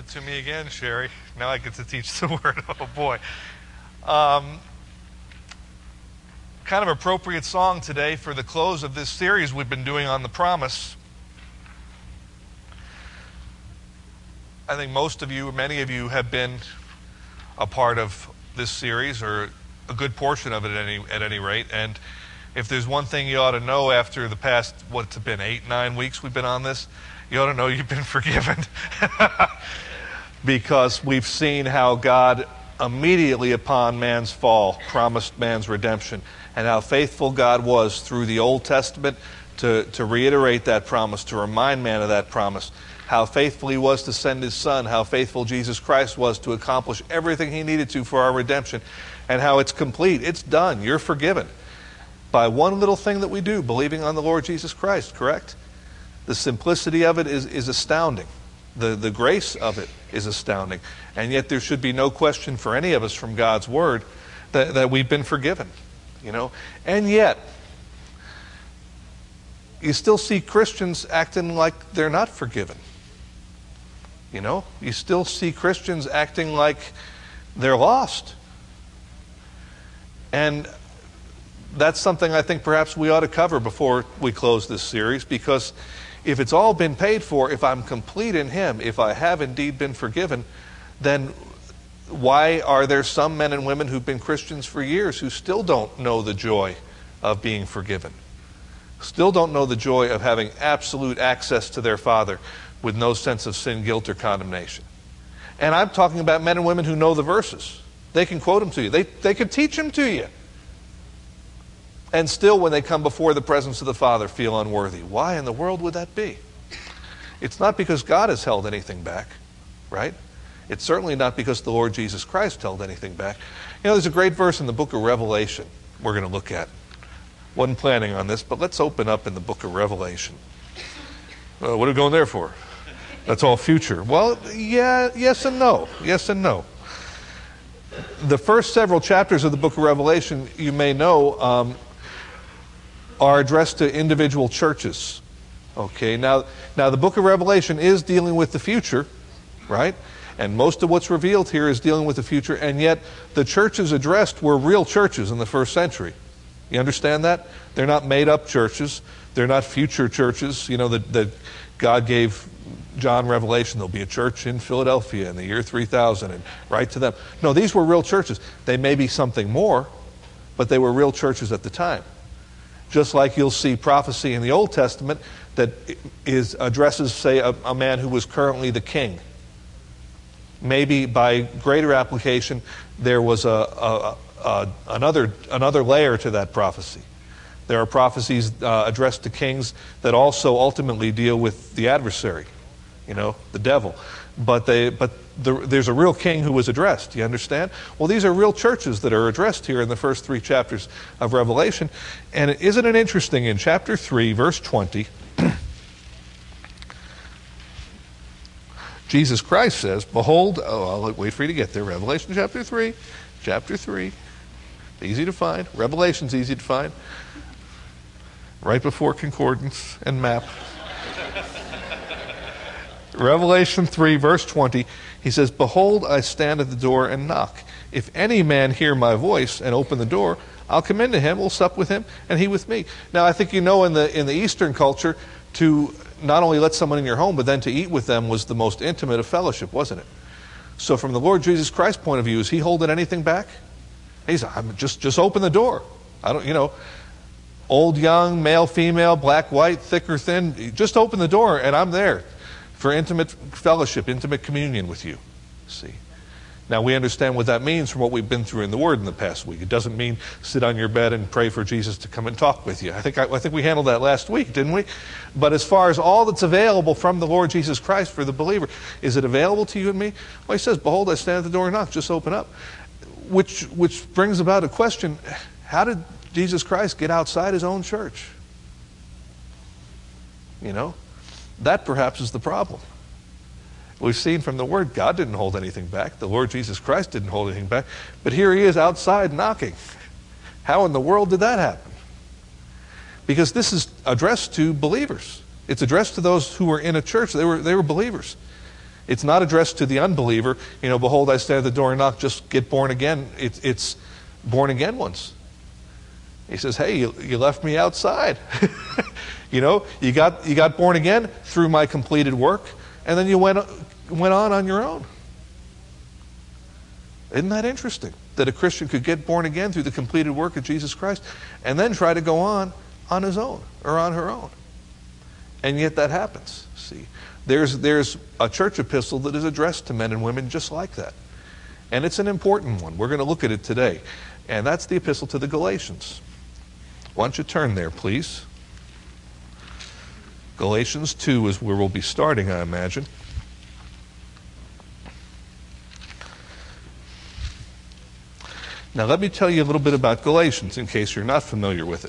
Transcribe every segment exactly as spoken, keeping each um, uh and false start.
it to me again, Sherry. Now I get to teach the word. Oh, boy. Um, kind of appropriate song today for the close of this series we've been doing on the promise. I think most of you, many of you, have been a part of this series, or a good portion of it at any, at any rate. And if there's one thing you ought to know after the past, what's it been, eight, nine weeks we've been on this, you ought to know you've been forgiven. Because we've seen how God immediately upon man's fall promised man's redemption, and how faithful God was through the Old Testament to, to reiterate that promise, to remind man of that promise, how faithful he was to send his Son, how faithful Jesus Christ was to accomplish everything he needed to for our redemption, and how it's complete. It's done. You're forgiven by one little thing that we do, believing on the Lord Jesus Christ, correct? The simplicity of it is, is astounding. The, the grace of it is astounding. And yet there should be no question for any of us from God's Word that, that we've been forgiven. You know? And yet, you still see Christians acting like they're not forgiven. You know? You still see Christians acting like they're lost. And that's something I think perhaps we ought to cover before we close this series, because if it's all been paid for, if I'm complete in Him, if I have indeed been forgiven, then why are there some men and women who've been Christians for years who still don't know the joy of being forgiven? Still don't know the joy of having absolute access to their Father with no sense of sin, guilt, or condemnation. And I'm talking about men and women who know the verses. They can quote them to you. They, they can teach them to you. And still, when they come before the presence of the Father, feel unworthy. Why in the world would that be? It's not because God has held anything back, right? It's certainly not because the Lord Jesus Christ held anything back. You know, there's a great verse in the book of Revelation we're going to look at. Wasn't planning on this, but let's open up in the book of Revelation. Uh, what are we going there for? That's all future. Well, yeah, yes and no. Yes and no. The first several chapters of the book of Revelation, you may know, um, are addressed to individual churches. Okay, now, now the book of Revelation is dealing with the future, right? And most of what's revealed here is dealing with the future, and yet the churches addressed were real churches in the first century. You understand that? They're not made-up churches. They're not future churches, you know, that, that God gave John revelation. There'll be a church in Philadelphia in the year three thousand, and write to them. No, these were real churches. They may be something more, but they were real churches at the time. Just like you'll see prophecy in the Old Testament that is addresses, say, a, a man who was currently the king. Maybe by greater application, there was a, a, a another another layer to that prophecy. There are prophecies uh, addressed to kings that also ultimately deal with the adversary, you know, the devil. But they, but the, there's a real king who was addressed. You understand? Well, these are real churches that are addressed here in the first three chapters of Revelation. And isn't it interesting? In chapter three, verse twenty, Jesus Christ says, "Behold," oh, I'll wait for you to get there. Revelation chapter three, chapter three, easy to find. Revelation's easy to find. Right before concordance and map. Revelation three, verse twenty, he says, "Behold, I stand at the door and knock. If any man hear my voice and open the door, I'll come into him, will sup with him, and he with me." Now, I think you know in the in the Eastern culture, to not only let someone in your home, but then to eat with them was the most intimate of fellowship, wasn't it? So from the Lord Jesus Christ's point of view, is he holding anything back? He's I'm just just open the door. I don't, you know, old, young, male, female, black, white, thick or thin, just open the door and I'm there for intimate fellowship, intimate communion with you. See? Now, we understand what that means from what we've been through in the Word in the past week. It doesn't mean sit on your bed and pray for Jesus to come and talk with you. I think I, I think we handled that last week, didn't we? But as far as all that's available from the Lord Jesus Christ for the believer, is it available to you and me? Well, he says, "Behold, I stand at the door and knock. Just open up." Which, which brings about a question. How did Jesus Christ get outside his own church? You know? That perhaps is the problem. We've seen from the Word, God didn't hold anything back. The Lord Jesus Christ didn't hold anything back. But here he is outside knocking. How in the world did that happen? Because this is addressed to believers. It's addressed to those who were in a church. They were, they were believers. It's not addressed to the unbeliever. You know, behold, I stand at the door and knock, just get born again. It, it's born again ones. He says, hey, you, you left me outside. You know, you got, you got born again through my completed work, and then you went, went on on your own. Isn't that interesting? That a Christian could get born again through the completed work of Jesus Christ and then try to go on on his own or on her own. And yet that happens. See, there's, there's a church epistle that is addressed to men and women just like that. And it's an important one. We're going to look at it today. And that's the epistle to the Galatians. Why don't you turn there, please? Galatians two is where we'll be starting, I imagine. Now, let me tell you a little bit about Galatians in case you're not familiar with it.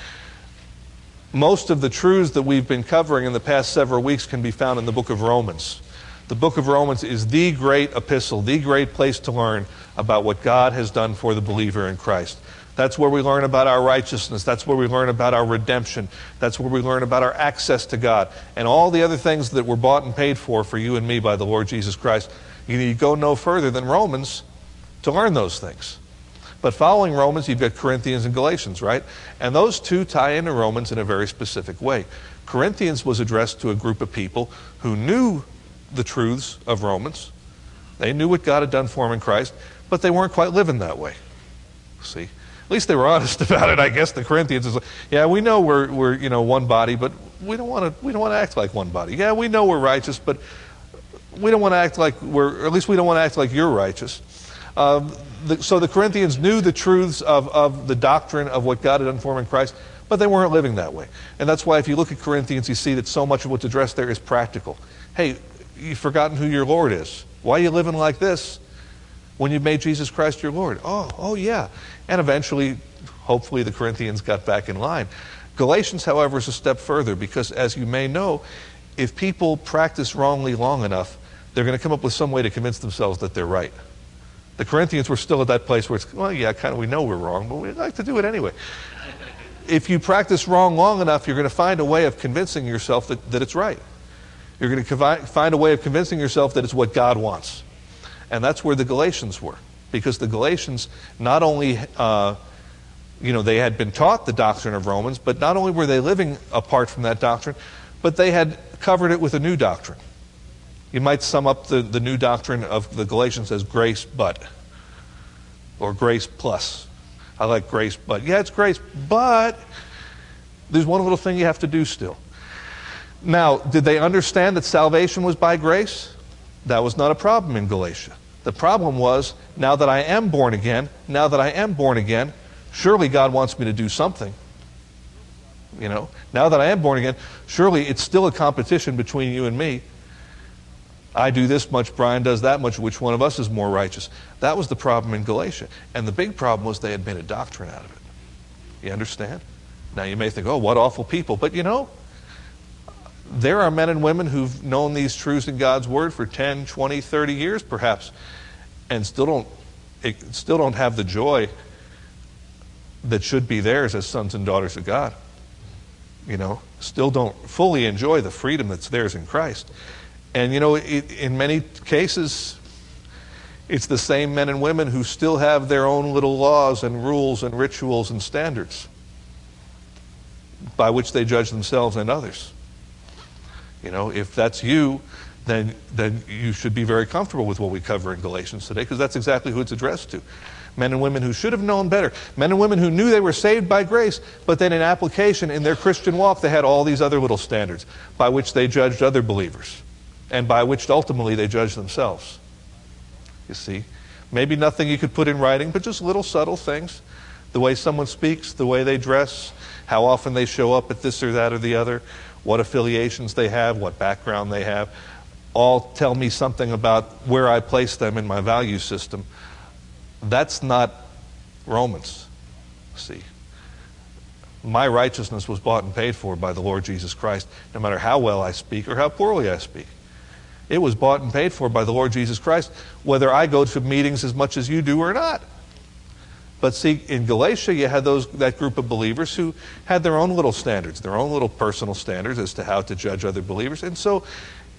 Most of the truths that we've been covering in the past several weeks can be found in the book of Romans. The book of Romans is the great epistle, the great place to learn about what God has done for the believer in Christ. That's where we learn about our righteousness. That's where we learn about our redemption. That's where we learn about our access to God. And all the other things that were bought and paid for for you and me by the Lord Jesus Christ. You need to go no further than Romans to learn those things. But following Romans, you've got Corinthians and Galatians, right? And those two tie into Romans in a very specific way. Corinthians was addressed to a group of people who knew the truths of Romans. They knew what God had done for them in Christ, but they weren't quite living that way. See? At least they were honest about it, I guess. The Corinthians is like, yeah, we know we're, we're you know, one body, but we don't want to we don't want to act like one body. Yeah, we know we're righteous, but we don't want to act like we're, or at least we don't want to act like you're righteous. Um, the, so the Corinthians knew the truths of, of the doctrine of what God had done for them in Christ, but they weren't living that way. And that's why if you look at Corinthians, you see that so much of what's addressed there is practical. Hey, you've forgotten who your Lord is. Why are you living like this when you've made Jesus Christ your Lord? Oh, oh yeah. And eventually, hopefully, the Corinthians got back in line. Galatians, however, is a step further because, as you may know, if people practice wrongly long enough, they're going to come up with some way to convince themselves that they're right. The Corinthians were still at that place where it's, well, yeah, kind of, we know we're wrong, but we like to do it anyway. If you practice wrong long enough, you're going to find a way of convincing yourself that, that it's right. You're going to find a way of convincing yourself that it's what God wants. And that's where the Galatians were. Because the Galatians not only, uh, you know, they had been taught the doctrine of Romans, but not only were they living apart from that doctrine, but they had covered it with a new doctrine. You might sum up the, the new doctrine of the Galatians as grace but, or grace plus. I like grace but. Yeah, it's grace, but there's one little thing you have to do still. Now, did they understand that salvation was by grace? That was not a problem in Galatia. The problem was, now that I am born again, now that I am born again, surely God wants me to do something. You know, now that I am born again, surely it's still a competition between you and me. I do this much, Brian does that much, which one of us is more righteous? That was the problem in Galatia. And the big problem was they had made a doctrine out of it. You understand? Now you may think, oh, what awful people. But you know, there are men and women who've known these truths in God's Word for ten, twenty, thirty years perhaps, and still don't, still don't have the joy that should be theirs as sons and daughters of God. You know, still don't fully enjoy the freedom that's theirs in Christ. And you know, it, in many cases, it's the same men and women who still have their own little laws and rules and rituals and standards by which they judge themselves and others. You know, if that's you, then then you should be very comfortable with what we cover in Galatians today, because that's exactly who it's addressed to. Men and women who should have known better. Men and women who knew they were saved by grace, but then in application in their Christian walk, they had all these other little standards by which they judged other believers, and by which ultimately they judged themselves. You see, maybe nothing you could put in writing, but just little subtle things. The way someone speaks, the way they dress, how often they show up at this or that or the other, what affiliations they have, what background they have, all tell me something about where I place them in my value system. That's not Romans. See, my righteousness was bought and paid for by the Lord Jesus Christ, no matter how well I speak or how poorly I speak. It was bought and paid for by the Lord Jesus Christ, whether I go to meetings as much as you do or not. But see, in Galatia, you had those that group of believers who had their own little standards, their own little personal standards as to how to judge other believers. And so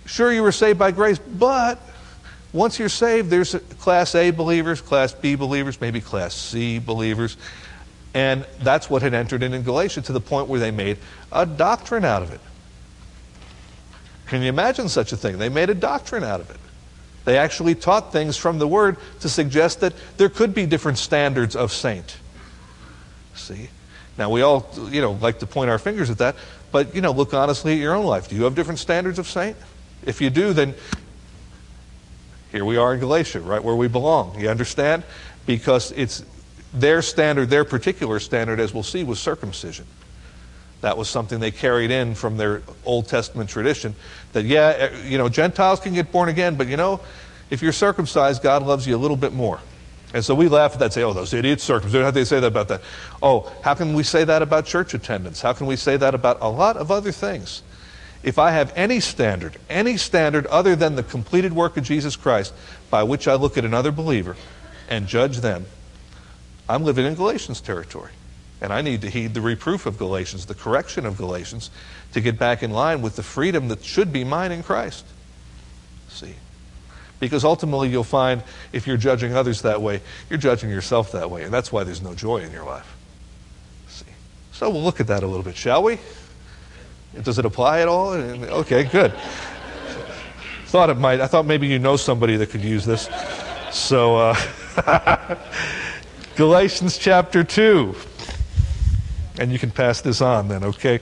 Sure, you were saved by grace, but once you're saved, there's Class A believers, Class B believers, maybe Class C believers. And that's what had entered in in Galatia, to the point where they made a doctrine out of it. Can you imagine such a thing? They made a doctrine out of it. They actually taught things from the Word to suggest that there could be different standards of saint. See? Now, we all, you know, like to point our fingers at that, but, you know, look honestly at your own life. Do you have different standards of saint? If you do, then here we are in Galatia, right where we belong. You understand? Because it's their standard, their particular standard, as we'll see, was circumcision. That was something they carried in from their Old Testament tradition. That, yeah, you know, Gentiles can get born again, but, you know, if you're circumcised, God loves you a little bit more. And so we laugh at that, say, oh, those idiots circumcised. How do they say that about that? Oh, how can we say that about church attendance? How can we say that about a lot of other things? If I have any standard, any standard other than the completed work of Jesus Christ by which I look at another believer and judge them, I'm living in Galatians territory. And I need to heed the reproof of Galatians, the correction of Galatians, to get back in line with the freedom that should be mine in Christ. See? Because ultimately you'll find, if you're judging others that way, you're judging yourself that way. And that's why there's no joy in your life. See? So we'll look at that a little bit, shall we? Does it apply at all? Okay, good. Thought it might. I thought maybe you know somebody that could use this. So, uh, Galatians chapter two. And you can pass this on then, okay?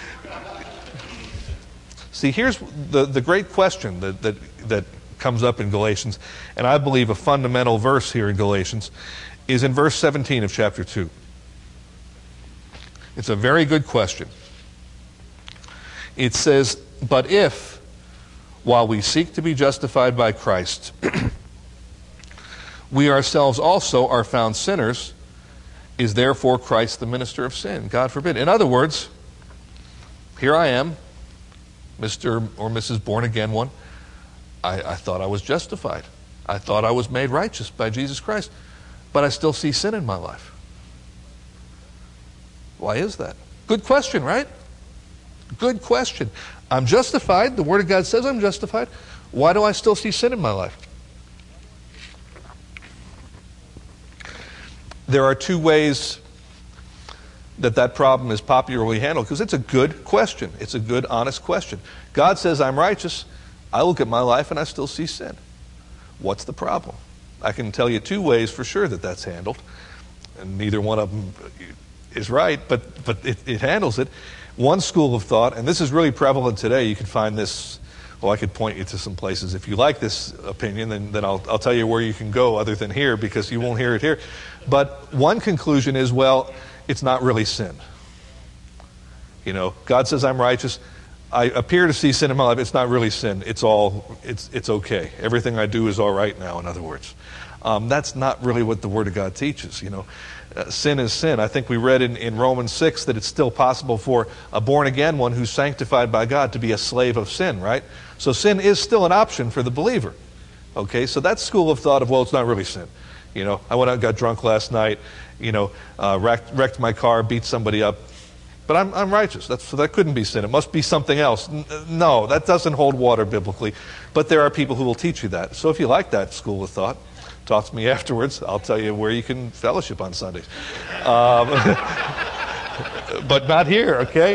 See, here's the, the great question that, that, that comes up in Galatians, and I believe a fundamental verse here in Galatians is in verse seventeen of chapter two. It's a very good question. It says, but if, while we seek to be justified by Christ, we ourselves also are found sinners, is therefore Christ the minister of sin? God forbid. In other words, here I am, Mister or Missus Born-Again one. I, I thought I was justified. I thought I was made righteous by Jesus Christ, but I still see sin in my life. Why is that? Good question, right? Good question. I'm justified. The Word of God says I'm justified. Why do I still see sin in my life? There are two ways that that problem is popularly handled, because it's a good question. It's a good, honest question. God says I'm righteous. I look at my life and I still see sin. What's the problem? I can tell you two ways for sure that that's handled. And neither one of them is right, but, but it, it handles it. One school of thought, and this is really prevalent today, you can find this, well, I could point you to some places. If you like this opinion, then, then I'll, I'll tell you where you can go other than here, because you won't hear it here. But one conclusion is, well, it's not really sin. You know, God says I'm righteous. I appear to see sin in my life. It's not really sin. It's all, it's, it's okay. Everything I do is all right now, in other words. Um, that's not really what the Word of God teaches, you know. Uh, sin is sin. I think we read in, in Romans six that it's still possible for a born-again one who's sanctified by God to be a slave of sin, right? So sin is still an option for the believer. Okay, so that school of thought of, well, it's not really sin. You know, I went out and got drunk last night, you know, uh, wrecked, wrecked my car, beat somebody up, but I'm, I'm righteous. That's, so that couldn't be sin. It must be something else. N- no, that doesn't hold water biblically. But there are people who will teach you that. So if you like that school of thought, talk to me afterwards. I'll tell you where you can fellowship on Sundays. Um, but not here, okay?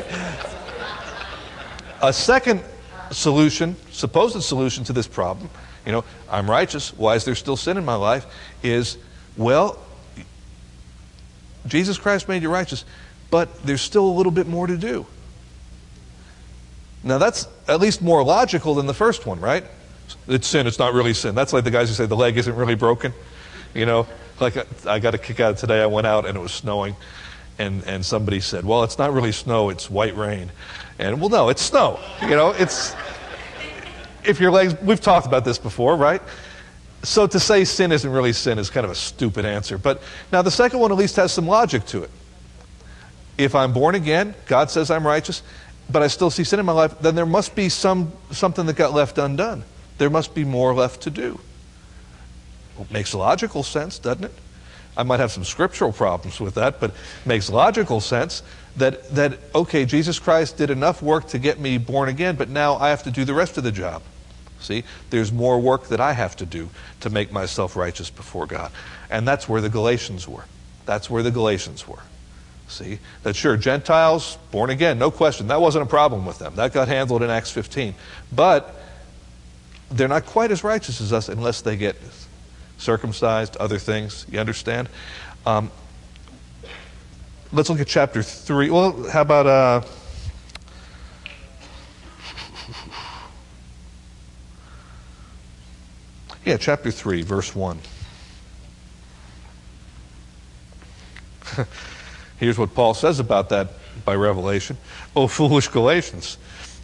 A second solution, supposed solution to this problem, you know, I'm righteous, why is there still sin in my life, is, well, Jesus Christ made you righteous, but there's still a little bit more to do. Now that's at least more logical than the first one, right? It's sin, it's not really sin. That's like the guys who say the leg isn't really broken. You know, like I got a kick out of today. I went out and it was snowing, and, and somebody said, well, it's not really snow, it's white rain. And, well, no, it's snow. You know, it's, if your legs, we've talked about this before, right? So to say sin isn't really sin is kind of a stupid answer. But now the second one at least has some logic to it. If I'm born again, God says I'm righteous, but I still see sin in my life, then there must be some something that got left undone. There must be more left to do. Well, it makes logical sense, doesn't it? I might have some scriptural problems with that, but it makes logical sense that, that, okay, Jesus Christ did enough work to get me born again, but now I have to do the rest of the job. See, there's more work that I have to do to make myself righteous before God. And that's where the Galatians were. That's where the Galatians were. See, that sure, Gentiles, born again, no question, that wasn't a problem with them. That got handled in Acts fifteen. But they're not quite as righteous as us unless they get circumcised, other things. You understand? Um, let's look at chapter three. Well, how about... Uh, Yeah, chapter three, verse one. Here's what Paul says about that by revelation. O foolish Galatians,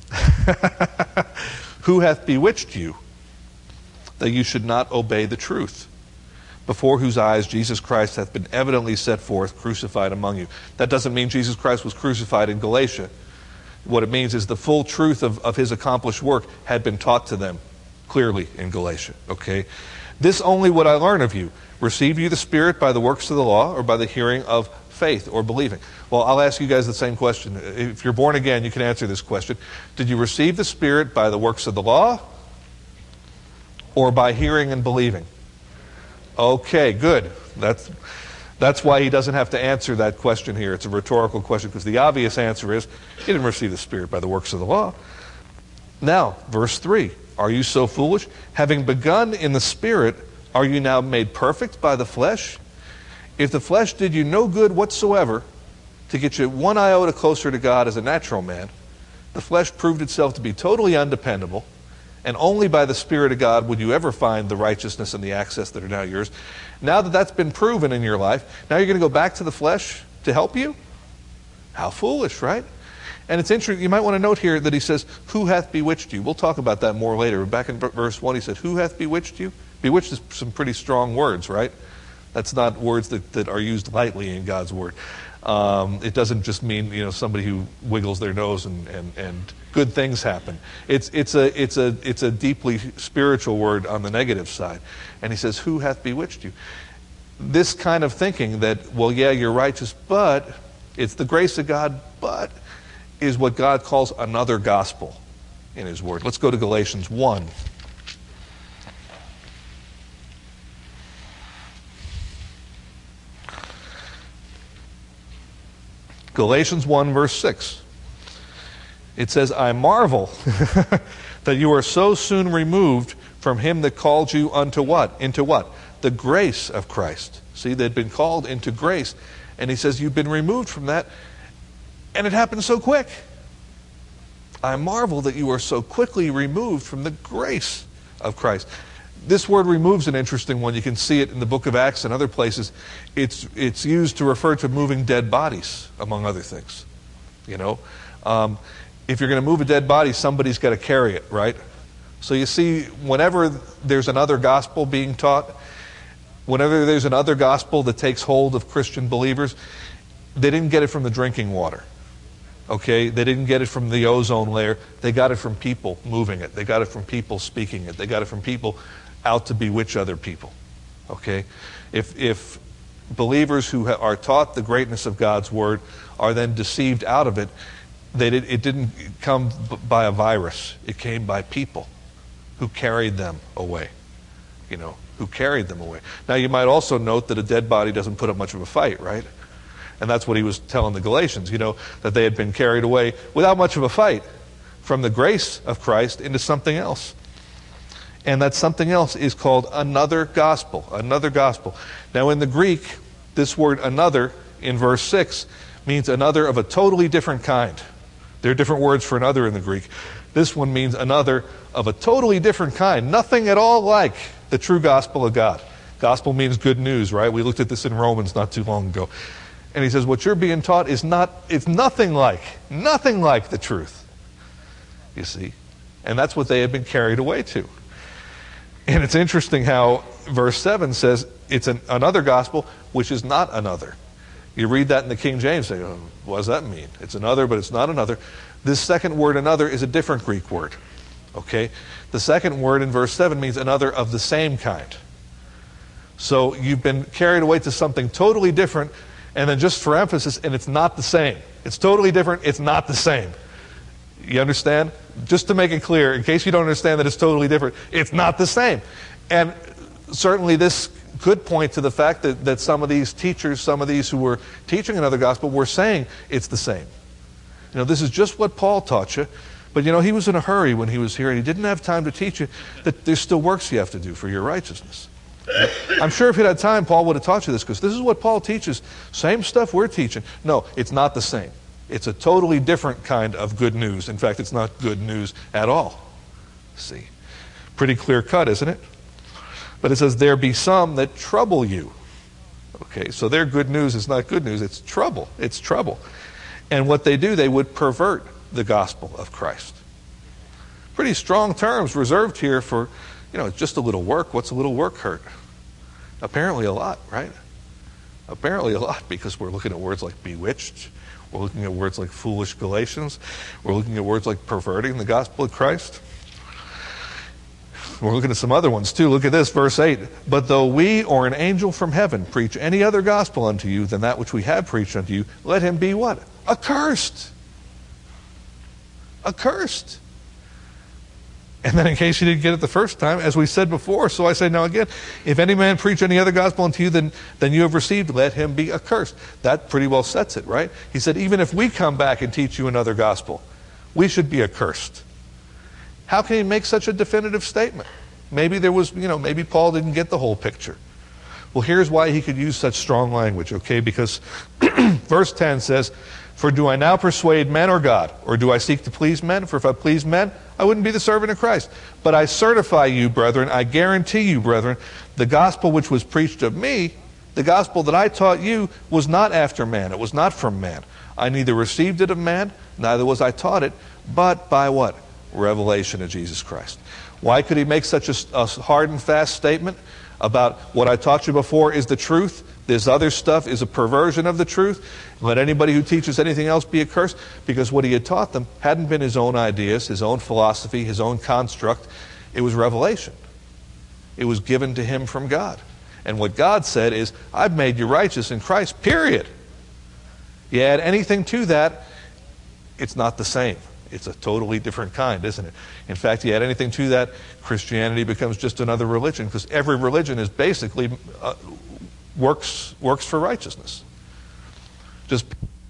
who hath bewitched you, that you should not obey the truth, before whose eyes Jesus Christ hath been evidently set forth, crucified among you. That doesn't mean Jesus Christ was crucified in Galatia. What it means is the full truth of, of his accomplished work had been taught to them clearly in Galatia, okay? This only would I learn of you. Receive you the Spirit by the works of the law, or by the hearing of faith or believing? Well, I'll ask you guys the same question. If you're born again, you can answer this question. Did you receive the Spirit by the works of the law, or by hearing and believing? Okay, good. That's, that's why he doesn't have to answer that question here. It's a rhetorical question, because the obvious answer is, he didn't receive the Spirit by the works of the law. Now, verse three. Are you so foolish? Having begun in the Spirit, are you now made perfect by the flesh? If the flesh did you no good whatsoever to get you one iota closer to God as a natural man, the flesh proved itself to be totally undependable, and only by the Spirit of God would you ever find the righteousness and the access that are now yours. Now that that's been proven in your life, now you're going to go back to the flesh to help you? How foolish, right? And it's interesting, you might want to note here that he says, who hath bewitched you? We'll talk about that more later. Back in verse one, he said, who hath bewitched you? Bewitched is some pretty strong words, right? That's not words that, that are used lightly in God's word. Um, it doesn't just mean, you know, somebody who wiggles their nose and, and, and good things happen. It's, it's, a, it's, a, it's a deeply spiritual word on the negative side. And he says, who hath bewitched you? This kind of thinking that, well, yeah, you're righteous, but it's the grace of God, but... is what God calls another gospel in his word. Let's go to Galatians one. Galatians one, verse six. It says, I marvel that you are so soon removed from him that called you unto what? Into what? The grace of Christ. See, they'd been called into grace. And he says, you've been removed from that. And it happened so quick. I marvel that you are so quickly removed from the grace of Christ. This word remove's an interesting one. You can see it in the book of Acts and other places. It's, it's used to refer to moving dead bodies, among other things. You know, um, if you're going to move a dead body, somebody's got to carry it, right? So you see, whenever there's another gospel being taught, whenever there's another gospel that takes hold of Christian believers, they didn't get it from the drinking water. Okay, they didn't get it from the ozone layer. They got it from people moving it. They got it from people speaking it. They got it from people out to bewitch other people. Okay, if if believers who ha- are taught the greatness of God's word are then deceived out of it, they did, it didn't come b- by a virus. It came by people who carried them away. You know, who carried them away. Now you might also note that a dead body doesn't put up much of a fight, right? And that's what he was telling the Galatians, you know, that they had been carried away without much of a fight from the grace of Christ into something else. And that something else is called another gospel, another gospel. Now in the Greek, this word another in verse six means another of a totally different kind. There are different words for another in the Greek. This one means another of a totally different kind. Nothing at all like the true gospel of God. Gospel means good news, right? We looked at this in Romans not too long ago. And he says, what you're being taught is not, it's nothing like, nothing like the truth. You see? And that's what they had been carried away to. And it's interesting how verse seven says it's an, another gospel, which is not another. You read that in the King James, say, oh, what does that mean? It's another, but it's not another. This second word, another, is a different Greek word. Okay? The second word in verse seven means another of the same kind. So you've been carried away to something totally different. And then just for emphasis, and it's not the same. It's totally different, it's not the same. You understand? just to make it clear, in case you don't understand that it's totally different, it's not the same. And certainly this could point to the fact that, that some of these teachers, some of these who were teaching another gospel were saying it's the same. You know, this is just what Paul taught you. But, you know, he was in a hurry when he was here, and he didn't have time to teach you that there's still works you have to do for your righteousness. I'm sure if he'd had time, Paul would have taught you this, because this is what Paul teaches. Same stuff we're teaching. No, it's not the same. It's a totally different kind of good news. In fact, it's not good news at all. See? Pretty clear cut, isn't it? But it says, there be some that trouble you. Okay, so their good news is not good news. It's trouble. It's trouble. And what they do, they would pervert the gospel of Christ. Pretty strong terms reserved here for, you know, just a little work. What's a little work hurt? Apparently a lot, right? Apparently a lot, because we're looking at words like bewitched. We're looking at words like foolish Galatians. We're looking at words like perverting the gospel of Christ. We're looking at some other ones too. Look at this, verse eight. But though we or an angel from heaven preach any other gospel unto you than that which we have preached unto you, let him be what? Accursed. Accursed. And then in case you didn't get it the first time, as we said before, so I say now again, if any man preach any other gospel unto you than, than you have received, let him be accursed. That pretty well sets it, right? He said, even if we come back and teach you another gospel, we should be accursed. How can he make such a definitive statement? Maybe there was, you know, maybe Paul didn't get the whole picture. Well, here's why he could use such strong language, okay? Because verse ten says, for do I now persuade men or God? Or do I seek to please men? For if I please men, I wouldn't be the servant of Christ. But I certify you, brethren, I guarantee you, brethren, the gospel which was preached of me, the gospel that I taught you, was not after man. It was not from man. I neither received it of man, neither was I taught it, but by what? Revelation of Jesus Christ. Why could he make such a, a hard and fast statement about what I taught you before is the truth? This other stuff is a perversion of the truth. Let anybody who teaches anything else be accursed. Because what he had taught them hadn't been his own ideas, his own philosophy, his own construct. It was revelation. It was given to him from God. And what God said is, I've made you righteous in Christ, period. You add anything to that, it's not the same. It's a totally different kind, isn't it? In fact, you add anything to that, Christianity becomes just another religion, because every religion is basically uh, works works for righteousness. Just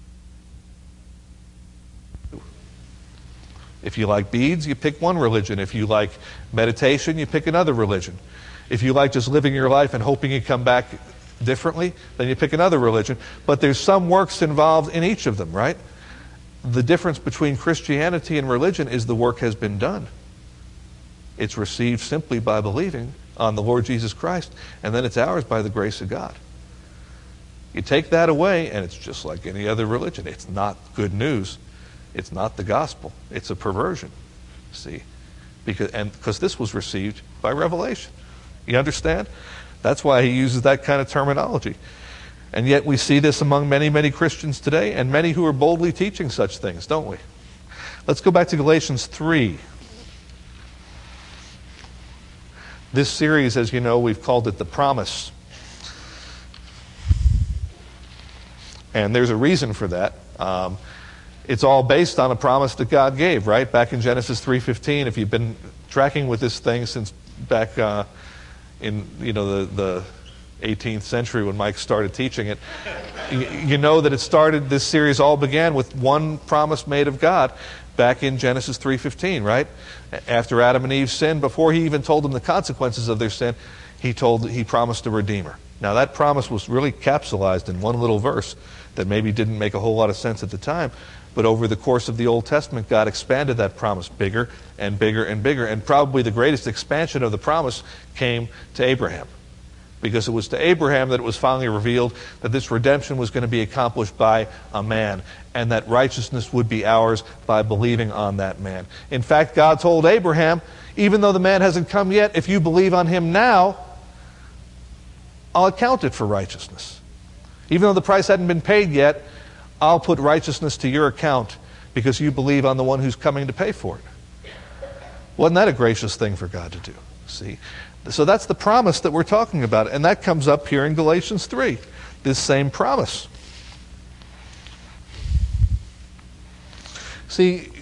if you like beads, you pick one religion. If you like meditation, you pick another religion. If you like just living your life and hoping you come back differently, then you pick another religion. But there's some works involved in each of them, right? The difference between Christianity and religion is the work has been done. It's received simply by believing on the Lord Jesus Christ, and then it's ours by the grace of God. You take that away, and it's just like any other religion. It's not good news. It's not the gospel. It's a perversion. See? Because, and because this was received by revelation. You understand? That's why he uses that kind of terminology. And yet we see this among many, many Christians today, and many who are boldly teaching such things, don't we? Let's go back to Galatians three. This series, as you know, we've called it The Promise. And there's a reason for that. Um, it's all based on a promise that God gave, right? Back in Genesis three fifteen, if you've been tracking with this thing since back uh, in, you know, the... the eighteenth century when Mike started teaching it, you know that it started, this series all began with one promise made of God back in Genesis three fifteen, right? After Adam and Eve sinned, before he even told them the consequences of their sin, he told, he promised a Redeemer. Now that promise was really capsulized in one little verse that maybe didn't make a whole lot of sense at the time, but over the course of the Old Testament, God expanded that promise bigger and bigger and bigger, and probably the greatest expansion of the promise came to Abraham. Because it was to Abraham that it was finally revealed that this redemption was going to be accomplished by a man, and that righteousness would be ours by believing on that man. In fact, God told Abraham, even though the man hasn't come yet, if you believe on him now, I'll account it for righteousness. Even though the price hadn't been paid yet, I'll put righteousness to your account because you believe on the one who's coming to pay for it. Wasn't that a gracious thing for God to do? See? So that's the promise that we're talking about. And that comes up here in Galatians three. This same promise. See,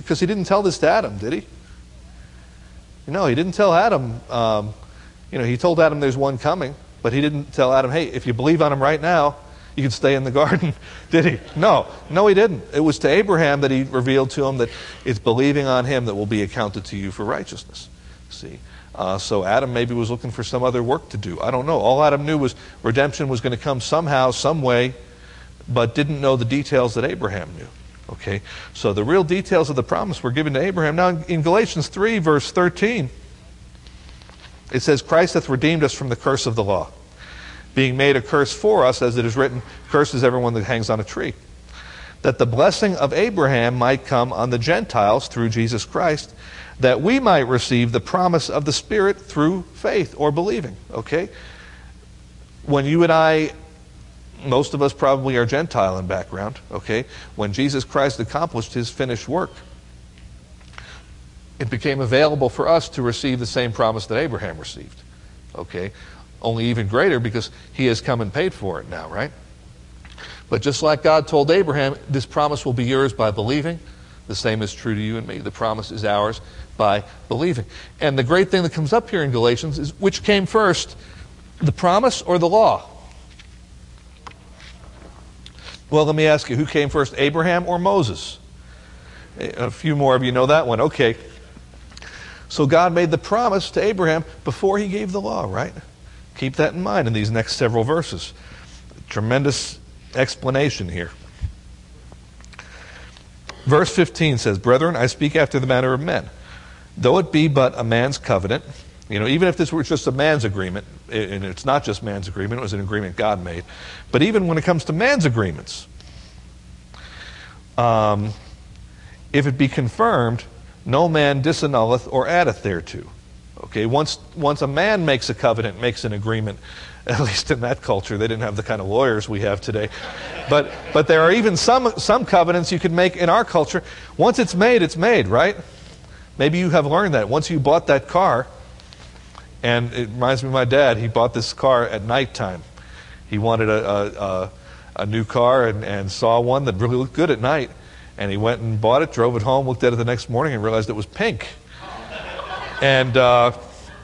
because he didn't tell this to Adam, did he? No, he didn't tell Adam. Um, you know, he told Adam there's one coming, but he didn't tell Adam, hey, if you believe on him right now, you can stay in the garden, did he? No, no, he didn't. It was to Abraham that he revealed to him that it's believing on him that will be accounted to you for righteousness. See? Uh, so Adam maybe was looking for some other work to do. I don't know. All Adam knew was redemption was going to come somehow, some way, but didn't know the details that Abraham knew. Okay? So the real details of the promise were given to Abraham. Now in Galatians three, verse thirteen, it says, Christ hath redeemed us from the curse of the law, being made a curse for us, as it is written, cursed is everyone that hangs on a tree, that the blessing of Abraham might come on the Gentiles through Jesus Christ, that we might receive the promise of the Spirit through faith or believing. Okay? When you and I, most of us probably are Gentile in background, okay? When Jesus Christ accomplished his finished work, it became available for us to receive the same promise that Abraham received. Okay? Only even greater because he has come and paid for it now, right? But just like God told Abraham, this promise will be yours by believing, the same is true to you and me. The promise is ours by believing. And the great thing that comes up here in Galatians is, which came first, the promise or the law? Well, let me ask you, who came first, Abraham or Moses? A few more of you know that one. Okay. So God made the promise to Abraham before he gave the law, right? Keep that in mind in these next several verses. Tremendous explanation here. Verse fifteen says, Brethren, I speak after the manner of men. Though it be but a man's covenant, you know, even if this were just a man's agreement, and it's not just man's agreement, it was an agreement God made, but even when it comes to man's agreements, um, if it be confirmed, no man disannulleth or addeth thereto. Okay, once once a man makes a covenant, makes an agreement, at least in that culture, they didn't have the kind of lawyers we have today. But but there are even some some covenants you can make in our culture. Once it's made, it's made, right? Maybe you have learned that. Once you bought that car, and it reminds me of my dad, he bought this car at nighttime. He wanted a a, a, a new car and, and saw one that really looked good at night. And he went and bought it, drove it home, looked at it the next morning, and realized it was pink. And uh,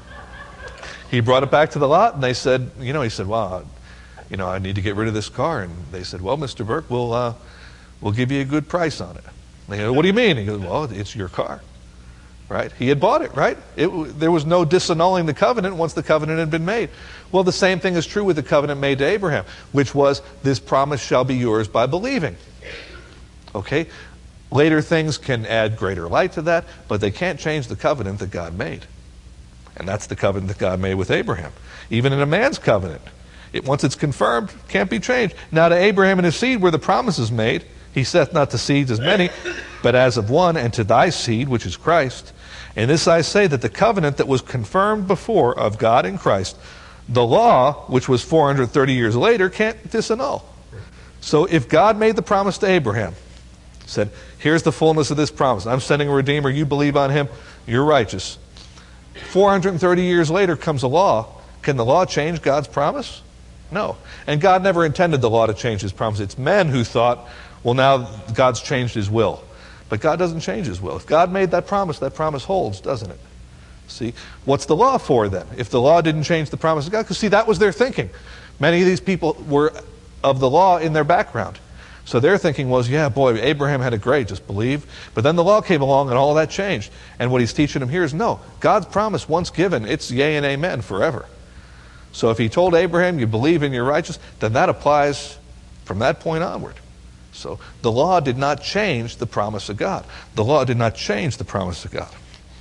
he brought it back to the lot, and they said, you know, he said, well, you know, I need to get rid of this car. And they said, well, Mister Burke, we'll, uh, we'll give you a good price on it. And they go, what do you mean? He goes, well, it's your car. Right? He had bought it, right? It, there was no disannulling the covenant once the covenant had been made. Well, the same thing is true with the covenant made to Abraham, which was, this promise shall be yours by believing. Okay? Later things can add greater light to that, but they can't change the covenant that God made. And that's the covenant that God made with Abraham. Even in a man's covenant, it, once it's confirmed, can't be changed. Now to Abraham and his seed were the promises made. He saith not to seeds as many, but as of one, and to thy seed, which is Christ. And this I say, that the covenant that was confirmed before of God in Christ, the law, which was four hundred thirty years later, can't disannul. So if God made the promise to Abraham, said, here's the fullness of this promise. I'm sending a Redeemer. You believe on him. You're righteous. four hundred thirty years later comes a law. Can the law change God's promise? No. And God never intended the law to change his promise. It's men who thought, well, now God's changed his will. But God doesn't change his will. If God made that promise, that promise holds, doesn't it? See? What's the law for then? If the law didn't change the promise of God? Because see, that was their thinking. Many of these people were of the law in their background. So their thinking was, yeah, boy, Abraham had it great, just believe. But then the law came along and all that changed. And what he's teaching them here is, no, God's promise once given, it's yea and amen forever. So if he told Abraham, you believe and you're righteous, then that applies from that point onward. So the law did not change the promise of God. The law did not change the promise of God.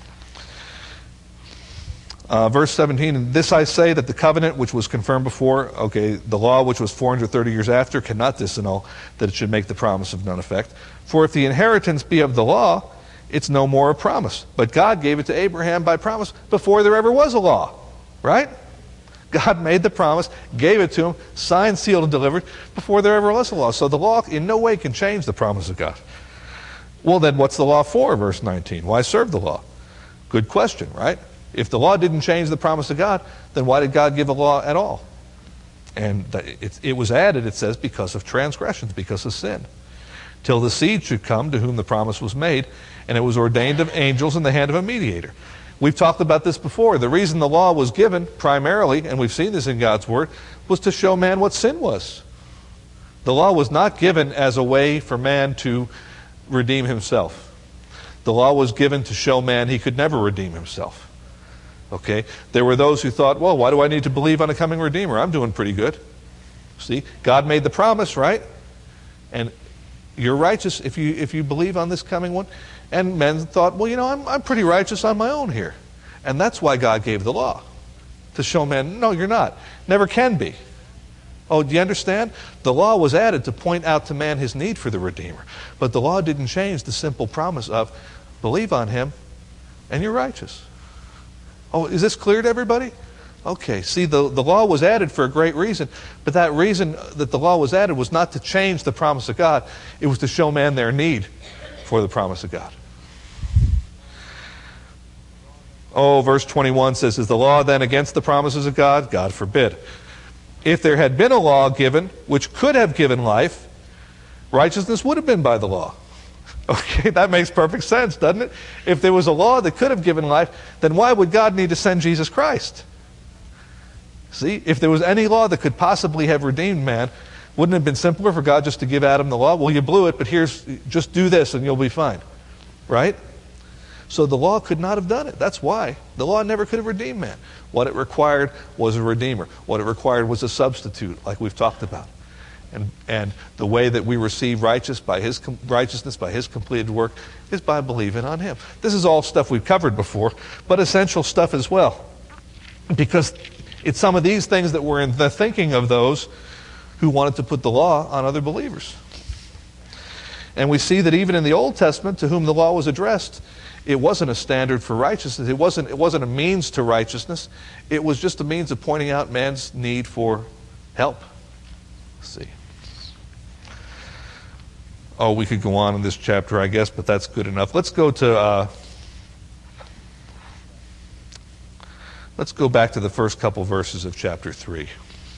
Uh, verse seventeen, this I say, that the covenant which was confirmed before, okay, the law which was four hundred thirty years after, cannot disannul, that it should make the promise of none effect. For if the inheritance be of the law, it's no more a promise. But God gave it to Abraham by promise before there ever was a law. Right? God made the promise, gave it to him, signed, sealed, and delivered before there ever was a law. So the law in no way can change the promise of God. Well, then what's the law for? Verse nineteen. Why serve the law? Good question, right? If the law didn't change the promise of God, then why did God give a law at all? And it, it was added, it says, because of transgressions, because of sin. till the seed should come to whom the promise was made, and it was ordained of angels in the hand of a mediator. We've talked about this before. The reason the law was given primarily, and we've seen this in God's Word, was to show man what sin was. The law was not given as a way for man to redeem himself. The law was given to show man he could never redeem himself. Okay? There were those who thought, well, why do I need to believe on a coming Redeemer? I'm doing pretty good. See? God made the promise, right? And you're righteous if you if you believe on this coming one. And men thought, well, you know, I'm, I'm pretty righteous on my own here. And that's why God gave the law. To show men, no, you're not. Never can be. Oh, do you understand? The law was added to point out to man his need for the Redeemer. But the law didn't change the simple promise of believe on him and you're righteous. Oh, is this clear to everybody? Okay, see, the, the law was added for a great reason, but that reason that the law was added was not to change the promise of God. It was to show man their need for the promise of God. Oh, verse twenty-one says, is the law then against the promises of God? God forbid. If there had been a law given which could have given life, righteousness would have been by the law. Okay, that makes perfect sense, doesn't it? If there was a law that could have given life, then why would God need to send Jesus Christ? See, if there was any law that could possibly have redeemed man, wouldn't it have been simpler for God just to give Adam the law? Well, you blew it, but here's, just do this and you'll be fine. Right? So the law could not have done it. That's why. The law never could have redeemed man. What it required was a redeemer. What it required was a substitute, like we've talked about. And, and the way that we receive righteous by his com- righteousness, by his completed work, is by believing on him. This is all stuff we've covered before, but essential stuff as well. Because it's some of these things that were in the thinking of those who wanted to put the law on other believers. And we see that even in the Old Testament, to whom the law was addressed, it wasn't a standard for righteousness. It wasn't, it wasn't a means to righteousness. It was just a means of pointing out man's need for help. Let's see. Oh, we could go on in this chapter, I guess, but that's good enough. Let's go to... Uh, let's go back to the first couple verses of chapter three.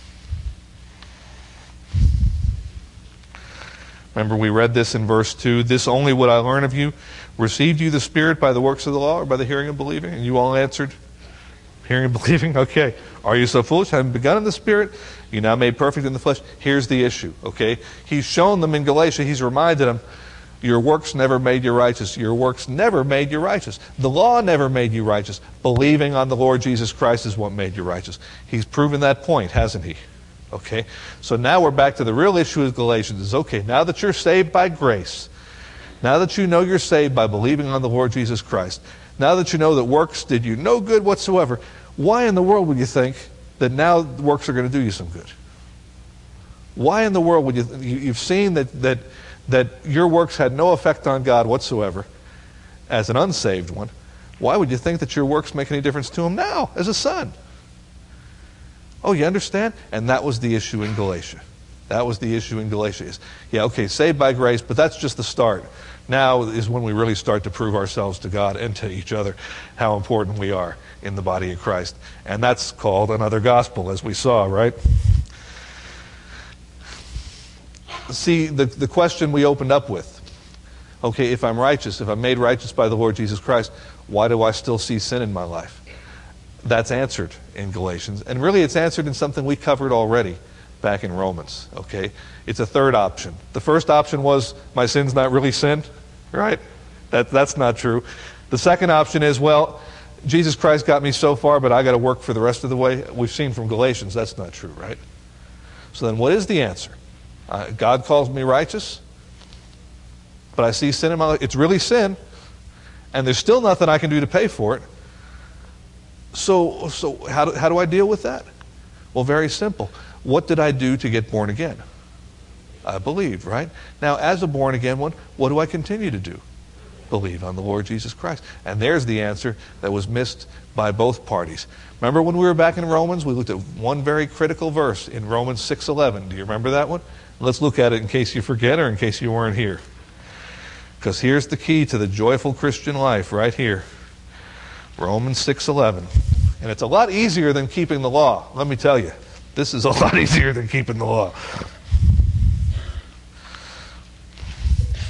Remember, we read this in verse two. This only would I learn of you. Received you the Spirit by the works of the law or by the hearing and believing? And you all answered, hearing and believing? Okay. Are you so foolish? Having begun in the Spirit, you now made perfect in the flesh. Here's the issue, okay? He's shown them in Galatia, he's reminded them, your works never made you righteous. Your works never made you righteous. The law never made you righteous. Believing on the Lord Jesus Christ is what made you righteous. He's proven that point, hasn't he? Okay, so now we're back to the real issue of Galatians. Is okay, now that you're saved by grace, now that you know you're saved by believing on the Lord Jesus Christ, now that you know that works did you no good whatsoever, why in the world would you think that now works are going to do you some good? Why in the world would you, you've seen that, that, that your works had no effect on God whatsoever as an unsaved one, why would you think that your works make any difference to him now as a son? Oh, you understand? And that was the issue in Galatia. That was the issue in Galatia. Is, yeah, okay, saved by grace, but that's just the start. Now is when we really start to prove ourselves to God and to each other how important we are in the body of Christ. And that's called another gospel, as we saw, right? See, the, the question we opened up with, okay, if I'm righteous, if I'm made righteous by the Lord Jesus Christ, why do I still see sin in my life? That's answered in Galatians. And really it's answered in something we covered already back in Romans. Okay? It's a third option. The first option was, my sin's not really sin. Right? That, that's not true. The second option is, well, Jesus Christ got me so far, but I got to work for the rest of the way. We've seen from Galatians that's not true, right? So then what is the answer? Uh, God calls me righteous, but I see sin in my life. It's really sin, and there's still nothing I can do to pay for it. So, so how do, how do I deal with that? Well, very simple. What did I do to get born again? I believed, right? Now, as a born again one, what do I continue to do? Believe on the Lord Jesus Christ. And there's the answer that was missed by both parties. Remember when we were back in Romans, we looked at one very critical verse in Romans six eleven. Do you remember that one? Let's look at it in case you forget or in case you weren't here. Because here's the key to the joyful Christian life right here. Romans six eleven. And it's a lot easier than keeping the law. Let me tell you. This is a lot easier than keeping the law.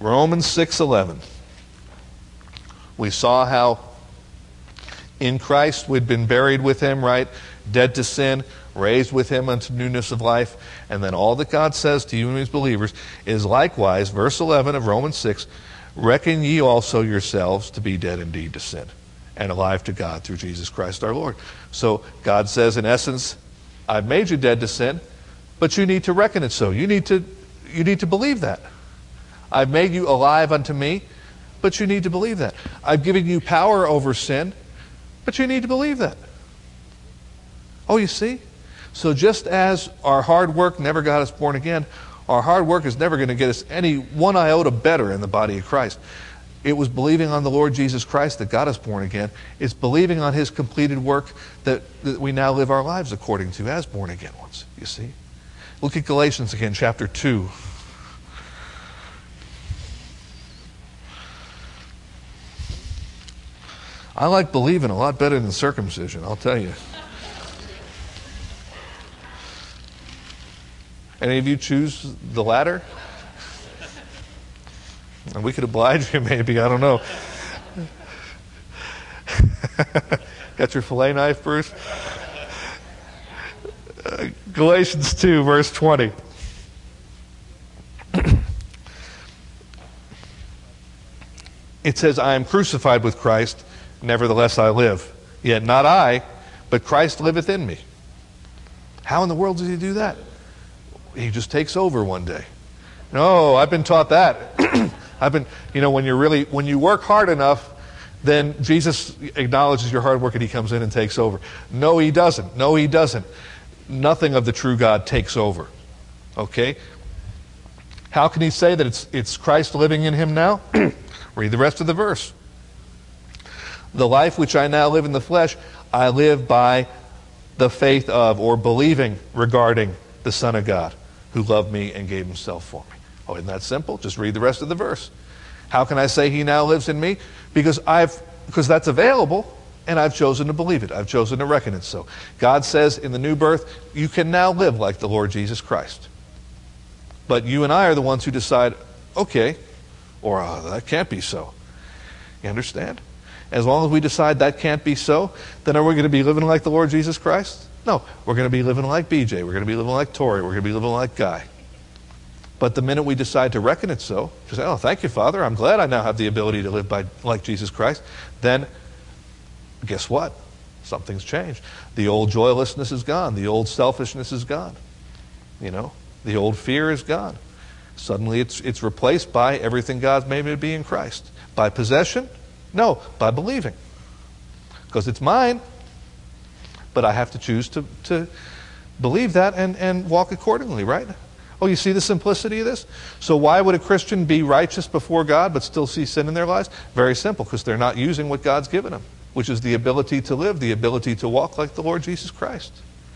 Romans six eleven. We saw how in Christ we'd been buried with him, right? Dead to sin, raised with him unto newness of life. And then all that God says to you and his believers is likewise, verse eleven of Romans six, reckon ye also yourselves to be dead indeed to sin, and alive to God through Jesus Christ our Lord. So God says, in essence, I've made you dead to sin, but you need to reckon it so. You need to, you need to believe that. I've made you alive unto me, but you need to believe that. I've given you power over sin, but you need to believe that. Oh, you see? So just as our hard work never got us born again, our hard work is never going to get us any one iota better in the body of Christ. It was believing on the Lord Jesus Christ that got us born again. It's believing on his completed work that, that we now live our lives according to as born again ones, you see? Look at Galatians again, chapter two. I like believing a lot better than circumcision, I'll tell you. Any of you choose the latter? And we could oblige you maybe, I don't know. Got your fillet knife, Bruce? Uh, Galatians two, verse twenty. It says, I am crucified with Christ, nevertheless I live. Yet not I, but Christ liveth in me. How in the world does he do that? He just takes over one day. No, I've been taught that. I've been, you know, when you're really, when you work hard enough, then Jesus acknowledges your hard work and he comes in and takes over. No, he doesn't. No, he doesn't. Nothing of the true God takes over. Okay? How can he say that it's, it's Christ living in him now? Read the rest of the verse. The life which I now live in the flesh, I live by the faith of, or believing regarding the Son of God, who loved me and gave himself for me. Oh, isn't that simple? Just read the rest of the verse. How can I say he now lives in me? Because I've, because that's available, and I've chosen to believe it. I've chosen to reckon it so. God says in the new birth, you can now live like the Lord Jesus Christ. But you and I are the ones who decide, okay, or oh, that can't be so. You understand? As long as we decide that can't be so, then are we going to be living like the Lord Jesus Christ? No, we're going to be living like B J. We're going to be living like Tori. We're going to be living like Guy. But the minute we decide to reckon it so, to say, oh, thank you, Father, I'm glad I now have the ability to live by like Jesus Christ, then guess what? Something's changed. The old joylessness is gone. The old selfishness is gone. You know, the old fear is gone. Suddenly it's, it's replaced by everything God's made me to be in Christ. By possession? No, by believing. Because it's mine. But I have to choose to, to believe that and, and walk accordingly, right? Oh, you see the simplicity of this? So why would a Christian be righteous before God but still see sin in their lives? Very simple, because they're not using what God's given them, which is the ability to live, the ability to walk like the Lord Jesus Christ.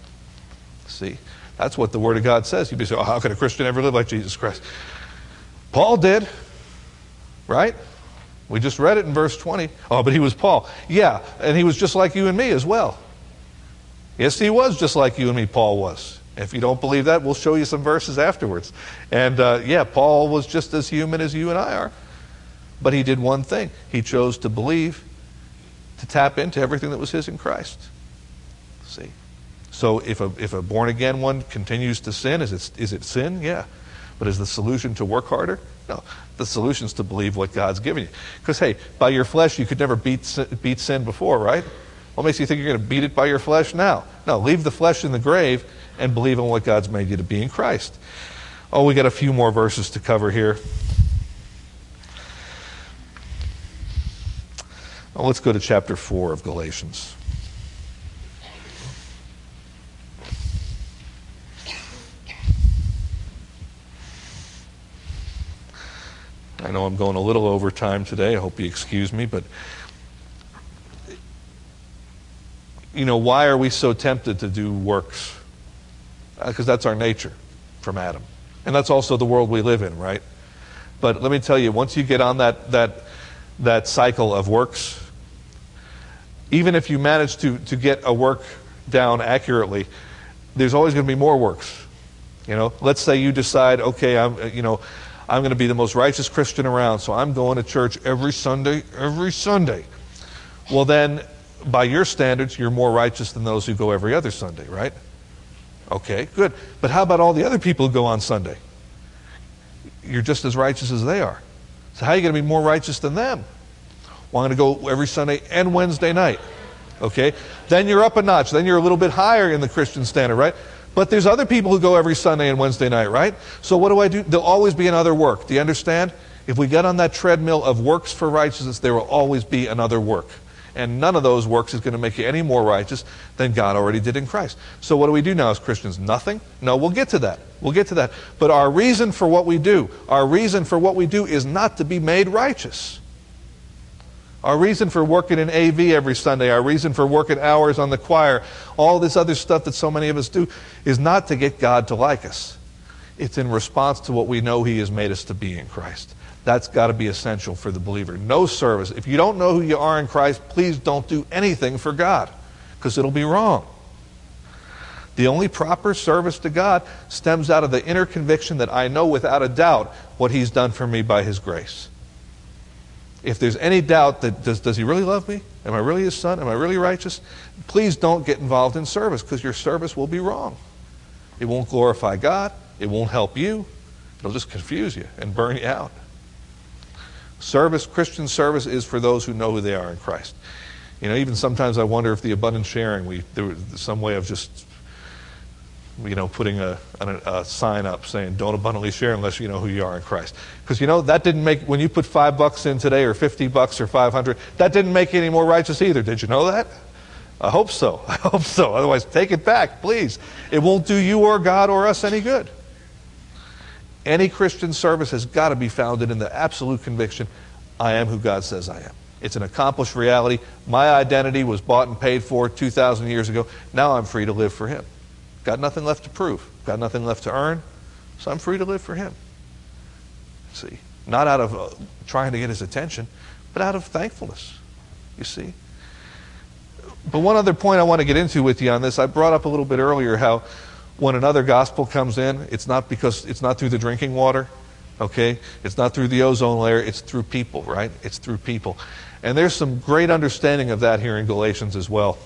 See, that's what the Word of God says. You'd be saying, oh, how can a Christian ever live like Jesus Christ? Paul did, right? We just read it in verse twenty. Oh, but he was Paul. Yeah, and he was just like you and me as well. Yes, he was just like you and me, Paul was. If you don't believe that, we'll show you some verses afterwards. And uh, yeah, Paul was just as human as you and I are. But he did one thing. He chose to believe, to tap into everything that was his in Christ. See? So if a, if a born-again one continues to sin, is it, is it sin? Yeah. But is the solution to work harder? No. The solution is to believe what God's given you. Because, hey, by your flesh, you could never beat, beat sin before, right? What makes you think you're going to beat it by your flesh now? No, leave the flesh in the grave and believe in what God's made you to be in Christ. Oh, we got a few more verses to cover here. Oh, let's go to chapter four of Galatians. I know I'm going a little over time today. I hope you excuse me, but you know, why are we so tempted to do works? Because that's our nature from Adam. And that's also the world we live in, right? But let me tell you, once you get on that that that cycle of works, even if you manage to, to get a work down accurately, there's always going to be more works. You know, let's say you decide, okay, I'm, you know, I'm going to be the most righteous Christian around, so I'm going to church every Sunday, every Sunday. Well then, by your standards, you're more righteous than those who go every other Sunday, right? Okay, good. But how about all the other people who go on Sunday? You're just as righteous as they are. So how are you going to be more righteous than them? Well, I'm going to go every Sunday and Wednesday night. Okay? Then you're up a notch. Then you're a little bit higher in the Christian standard, right? But there's other people who go every Sunday and Wednesday night, right? So what do I do? There'll always be another work. Do you understand? If we get on that treadmill of works for righteousness, there will always be another work. And none of those works is going to make you any more righteous than God already did in Christ. So what do we do now as Christians? Nothing? No, we'll get to that. We'll get to that. But our reason for what we do, our reason for what we do is not to be made righteous. Our reason for working in A V every Sunday, our reason for working hours on the choir, all this other stuff that so many of us do, is not to get God to like us. It's in response to what we know He has made us to be in Christ. That's got to be essential for the believer. No service. If you don't know who you are in Christ, please don't do anything for God, because it'll be wrong. The only proper service to God stems out of the inner conviction that I know without a doubt what He's done for me by His grace. If there's any doubt that does, does He really love me? Am I really His son? Am I really righteous? Please don't get involved in service, because your service will be wrong. It won't glorify God. It won't help you. It'll just confuse you and burn you out. Service, Christian service, is for those who know who they are in Christ. You know, even sometimes I wonder if the abundant sharing, we there was some way of just, you know, putting a, a, a sign up saying, don't abundantly share unless you know who you are in Christ. Because, you know, that didn't make, when you put five bucks in today or fifty bucks or five hundred, that didn't make you any more righteous either. Did you know that? I hope so. I hope so. Otherwise, take it back, please. It won't do you or God or us any good. Any Christian service has got to be founded in the absolute conviction, I am who God says I am. It's an accomplished reality. My identity was bought and paid for two thousand years ago. Now I'm free to live for Him. Got nothing left to prove. Got nothing left to earn. So I'm free to live for Him. See, not out of uh, trying to get His attention, but out of thankfulness. You see? But one other point I want to get into with you on this, I brought up a little bit earlier how when another gospel comes in, it's not because it's not through the drinking water, okay? It's not through the ozone layer, it's through people, right? It's through people. And there's some great understanding of that here in Galatians as well.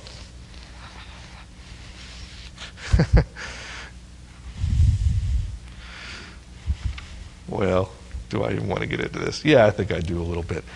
Well, do I even want to get into this? Yeah, I think I do a little bit.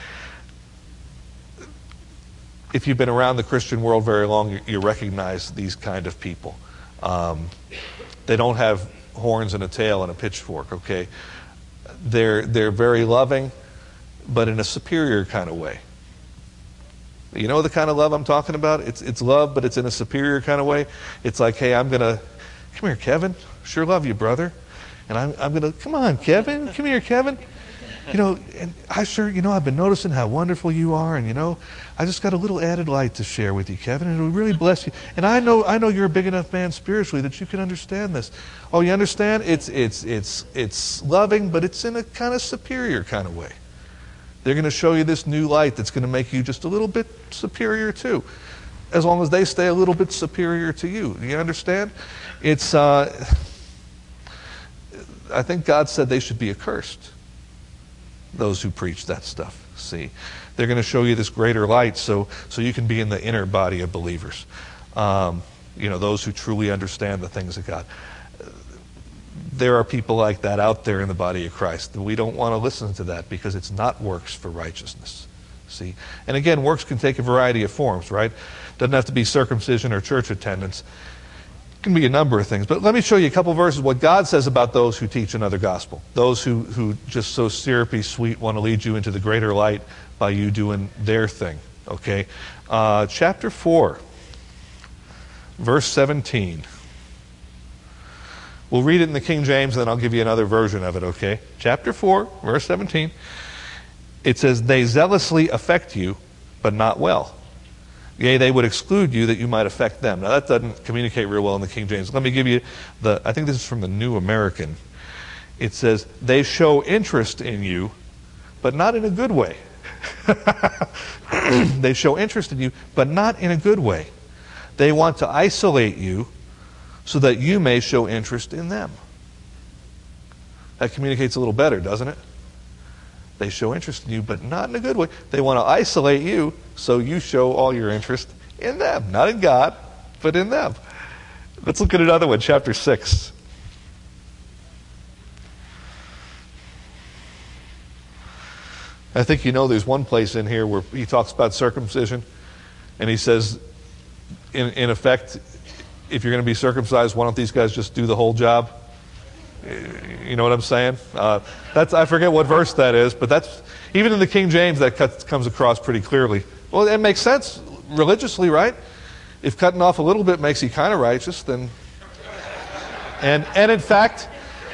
If you've been around the Christian world very long, you, you recognize these kind of people. Um, they don't have horns and a tail and a pitchfork, okay? They're, they're very loving, but in a superior kind of way. You know the kind of love I'm talking about? It's, it's love, but it's in a superior kind of way. It's like, hey, I'm going to, come here, Kevin. Sure love you, brother. And I'm, I'm going to, come on, Kevin. Come here, Kevin. You know, and I sure, you know, I've been noticing how wonderful you are, and you know, I just got a little added light to share with you, Kevin, and it'll really bless you. And I know, I know you're a big enough man spiritually that you can understand this. Oh, you understand? It's, it's, it's, it's loving, but it's in a kind of superior kind of way. They're going to show you this new light that's going to make you just a little bit superior too, as long as they stay a little bit superior to you. Do you understand? It's, uh, I think God said they should be accursed, those who preach that stuff. See, they're going to show you this greater light so so you can be in the inner body of believers. Um, you know, those who truly understand the things of God. There are people like that out there in the body of Christ. We don't want to listen to that because it's not works for righteousness. See, and again, works can take a variety of forms, right? Doesn't have to be circumcision or church attendance. It can be a number of things. But let me show you a couple verses what God says about those who teach another gospel. Those who, who just so syrupy sweet want to lead you into the greater light by you doing their thing. Okay? Uh, chapter four, verse seventeen. We'll read it in the King James, and then I'll give you another version of it, okay? Chapter four, verse seventeen. It says, they zealously affect you, but not well. Yea, they would exclude you that you might affect them. Now, that doesn't communicate real well in the King James. Let me give you the, I think this is from the New American. It says, they show interest in you, but not in a good way. They show interest in you, but not in a good way. They want to isolate you so that you may show interest in them. That communicates a little better, doesn't it? They show interest in you, but not in a good way. They want to isolate you, so you show all your interest in them. Not in God, but in them. Let's look at another one, chapter six. I think you know there's one place in here where he talks about circumcision, and he says, in, in effect, if you're going to be circumcised, why don't these guys just do the whole job? You know what I'm saying? Uh, that's I forget what verse that is, but that's even in the King James that cuts, comes across pretty clearly. Well, it makes sense religiously, right? If cutting off a little bit makes you kind of righteous, then and and in fact,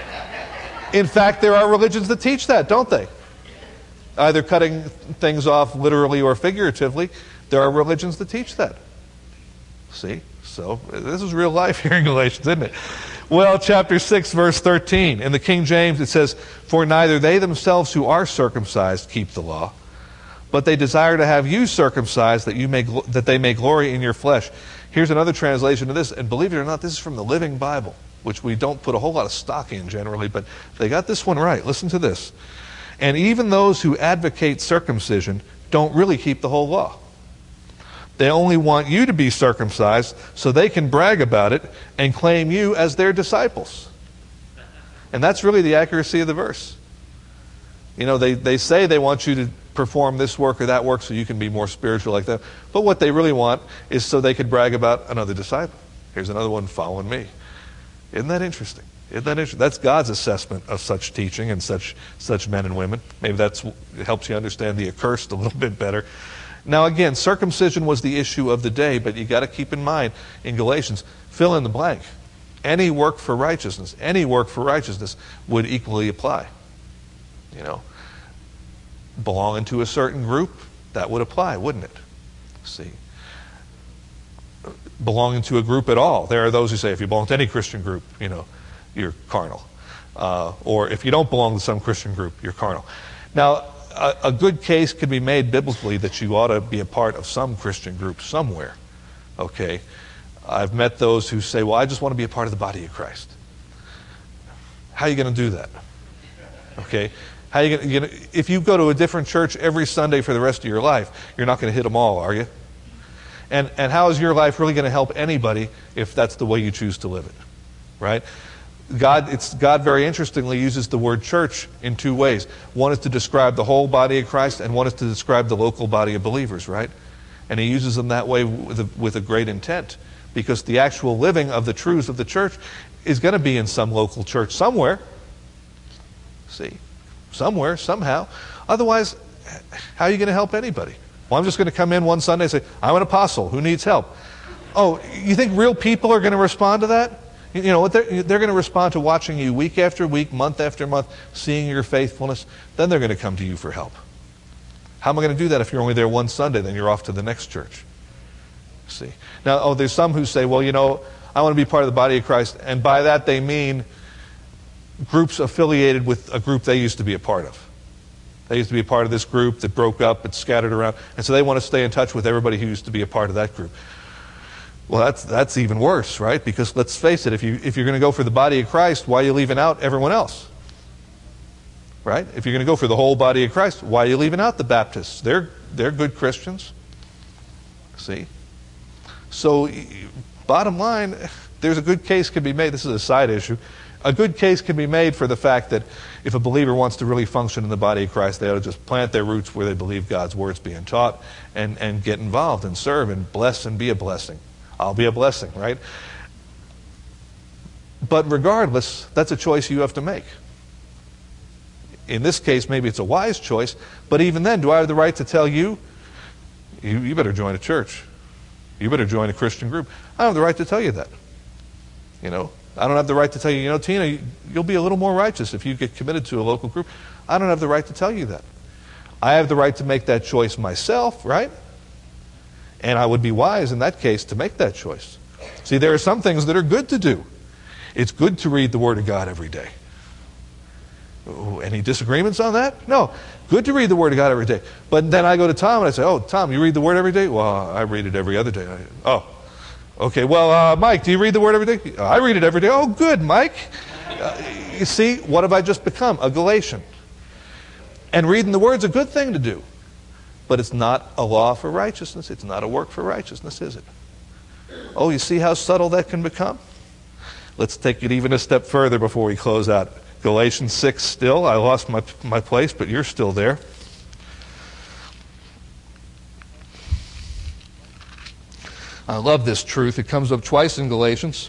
in fact, there are religions that teach that, don't they? Either cutting things off literally or figuratively. There are religions that teach that. See? So this is real life here in Galatians, isn't it? Well, chapter six, verse thirteen. In the King James it says, "For neither they themselves who are circumcised keep the law, but they desire to have you circumcised, that you may that they may glory in your flesh." Here's another translation of this, and believe it or not, this is from the Living Bible, which we don't put a whole lot of stock in generally, but they got this one right. Listen to this. "And even those who advocate circumcision don't really keep the whole law. They only want you to be circumcised so they can brag about it and claim you as their disciples." And that's really the accuracy of the verse. You know, they, they say they want you to perform this work or that work so you can be more spiritual like them. But what they really want is so they could brag about another disciple. Here's another one following me. Isn't that interesting? Isn't that interesting? That's God's assessment of such teaching and such such men and women. Maybe that's it helps you understand the accursed a little bit better. Now again, circumcision was the issue of the day, but you got to keep in mind in Galatians, fill in the blank. Any work for righteousness, any work for righteousness would equally apply. You know, belonging to a certain group, that would apply, wouldn't it? See, belonging to a group at all. There are those who say if you belong to any Christian group, you know, you're carnal. Uh, or if you don't belong to some Christian group, you're carnal. Now, a, a good case can be made biblically that you ought to be a part of some Christian group somewhere. Okay? I've met those who say, well, I just want to be a part of the body of Christ. How are you going to do that? Okay? How are you going to, if you go to a different church every Sunday for the rest of your life, you're not going to hit them all, are you? And, and how is your life really going to help anybody if that's the way you choose to live it? Right? God, it's, God very interestingly uses the word church in two ways. One is to describe the whole body of Christ, and one is to describe the local body of believers, right? And he uses them that way with a, with a great intent, because the actual living of the truths of the church is going to be in some local church somewhere. See? Somewhere, somehow. Otherwise, how are you going to help anybody? Well, I'm just going to come in one Sunday and say, I'm an apostle. Who needs help? Oh, you think real people are going to respond to that? You know what? They're, they're going to respond to watching you week after week, month after month, seeing your faithfulness. Then they're going to come to you for help. How am I going to do that if you're only there one Sunday, then you're off to the next church? See? Now, oh, there's some who say, well, you know, I want to be part of the body of Christ. And by that they mean groups affiliated with a group they used to be a part of. They used to be a part of this group that broke up, it's scattered around. And so they want to stay in touch with everybody who used to be a part of that group. Well, that's that's even worse, right? Because let's face it, if, you, if you're going to go for the body of Christ, why are you leaving out everyone else? Right? If you're going to go for the whole body of Christ, why are you leaving out the Baptists? They're, they're good Christians. See? So, bottom line, there's a good case can be made. This is a side issue. A good case can be made for the fact that if a believer wants to really function in the body of Christ, they ought to just plant their roots where they believe God's word's being taught and, and get involved and serve and bless and be a blessing. I'll be a blessing, right? But regardless, that's a choice you have to make. In this case, maybe it's a wise choice, but even then, do I have the right to tell you, you, you better join a church. You better join a Christian group. I don't have the right to tell you that. You know, I don't have the right to tell you, you know, Tina, you'll be a little more righteous if you get committed to a local group. I don't have the right to tell you that. I have the right to make that choice myself, right? And I would be wise in that case to make that choice. See, there are some things that are good to do. It's good to read the Word of God every day. Ooh, any disagreements on that? No. Good to read the Word of God every day. But then I go to Tom and I say, oh, Tom, you read the Word every day? Well, I read it every other day. I, oh, okay. Well, uh, Mike, do you read the Word every day? I read it every day. Oh, good, Mike. Uh, you see, what have I just become? A Galatian. And reading the Word's a good thing to do. But it's not a law for righteousness. It's not a work for righteousness, is it? Oh, you see how subtle that can become? Let's take it even a step further before we close out. Galatians six still. I lost my, my place, but you're still there. I love this truth. It comes up twice in Galatians.